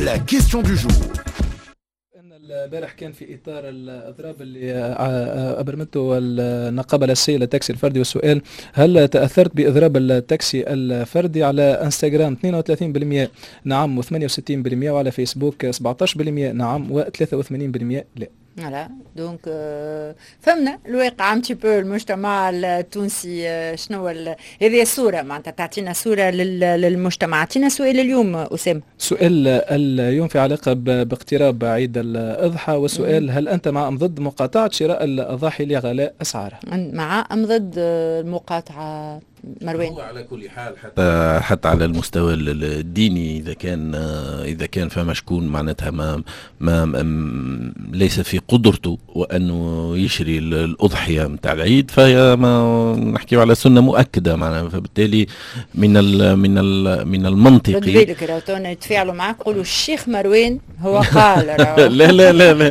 La question du jour. البارح كان في اطار الاضراب اللي ابرمته النقابه الاساسيه للتاكسي الفردي، والسؤال: هل تاثرت باضراب التاكسي الفردي؟ على انستغرام 32% نعم و68%، وعلى فيسبوك 17% نعم و83% لا. فوالا دونك فهمنا الواقع ان بو المجتمع التونسي. شنو هذه الصوره معناتها تعطينا صوره للمجتمع. اعطينا سؤال اليوم اسامه. سؤال اليوم في علاقه باقتراب عيد الاضحى، والسؤال: هل انت مع ام ضد مقاطعه شراء الاضاحي لغلاء اسعارها؟ مع ام ضد المقاطعه مروان؟ هو على كل حال حتى على المستوى الديني، اذا كان فما شكون معناتها ما ليس في قدرته وانه يشري الاضحيه نتاع العيد، فهي ما نحكيو على سنه مؤكده معناها، فبالتالي من المنطقي. رد بالك راهو يتفاعلوا معك يقولوا الشيخ مروان هو قال لا لا لا لا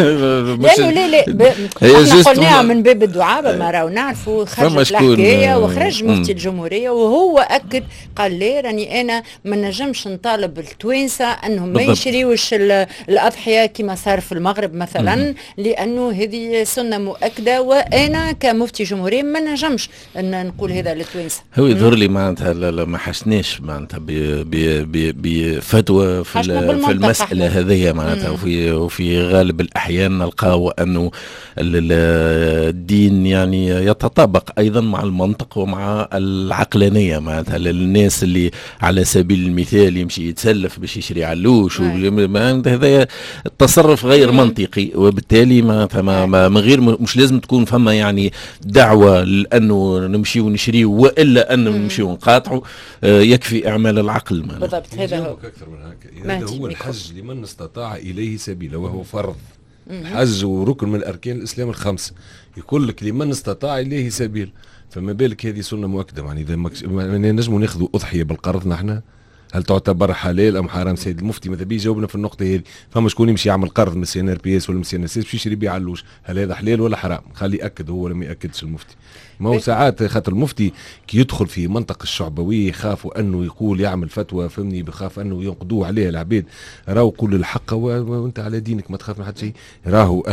لا احنا قلناها من باب الدعابه، ما راهو نعرفوا خرجت الحكايه وخرج مفتي الجمهوريه وهو اكد قال لي راني انا ما نجمش نطالب التوانسه انهم ما يشريوش الاضحيه كما صار في المغرب مثلا، لانه هذه سنه مؤكده، وانا كمفتي جمهوريه ما نجمش ان نقول هذا للتوانسه. هو يظهر لي معناتها ما حسناش معناتها بفتوى في المساله هذه معناتها، وفي غالب الاحيان نلقاو انه الدين يعني يتطابق ايضا مع المنطق ومع العقلانيه معناتها. للناس اللي على سبيل المثال يمشي يتسلف باش يشري علوش، هذا التصرف غير منطقي، وبالتالي معناتها من غير مش لازم تكون فما يعني دعوه لانه نمشيو نشريو والا ان نمشيو نقاطعوا، يكفي اعمال العقل بالضبط. هذا هو اكثر من هكا. هذا هو الحج لمن استطاع اليه سبيلا، وهو فرض. الحج وركن من اركان الاسلام الخمس، يقول لك لمن استطاع اليه سبيل، فما بالك هذه سنه مؤكده. يعني اذا نجموا ناخذوا اضحيه بالقرض نحن، هل تعتبر حلال ام حرام؟ سيد المفتي ماذا بيه يجاوبنا في النقطه هذه. فما شكون يمشي يعمل قرض من سي ان ار بي اس ولا من سي ان اس باش يشري بيه علوش، هل هذا حلال ولا حرام؟ خلي ياكد هو ولا ما ياكدش المفتي. ما هو ساعات خاطر المفتي كي يدخل في منطق الشعبويه يخافوا انه يقول يعمل فتوى، فهمني، بخاف انه ينقضوه عليه العبيد. راهو قول الحق وانت على دينك ما تخاف من حد شيء. راهو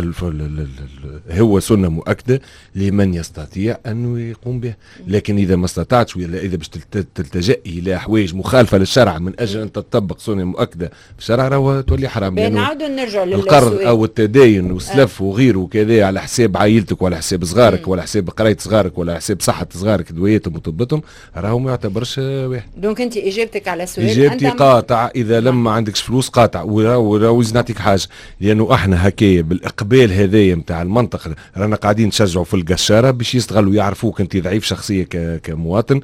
هو سنه مؤكده لمن يستطيع انه يقوم بها، لكن اذا ما استطعتش ولا اذا باش تلتجئ الى احواج مخالفه للشرع من اجل ان تطبق سنه مؤكده في الشرع، راهو تولي حرام. نعاودوا نرجعوا القرض او التداين والسلف وغيره وكذا على حساب عائلتك ولا حساب صغارك ولا حساب قرايه صغارك ولا حساب صحه صغارك دويتهم وطبتهم، راهو ما يعتبرش واحد. دونك انت اجابتك على السؤال اجابتي قاطع. اذا لما ما عندكش فلوس قاطع. وراهو نعطيك حاجه، لانه احنا هكايا بالاقبال هذايا نتاع المنطق رانا قاعدين نشجعوا في القشاره باش يستغلوا يعرفوك انت ضعيف شخصيه كمواطن.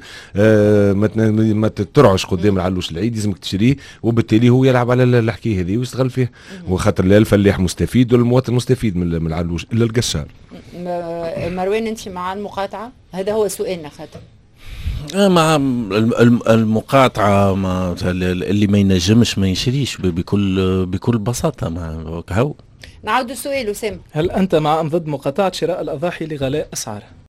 ما تترعش قدام العلوش العيد، لازمك تشريه، وبالتالي هو يلعب على الحكايه هذه ويستغل فيها. وخاطر لا الفلاح مستفيد ولا المواطن مستفيد من العلوش الا القشار. مروان انت مع المقاطعه؟ هذا هو سؤالنا خاطر مع المقاطعه اللي ما ينجمش ما يشريش بكل بساطه. مع هو نعاود السؤال اسامه: هل انت مع ام ضد مقاطعه شراء الاضاحي لغلاء اسعارها؟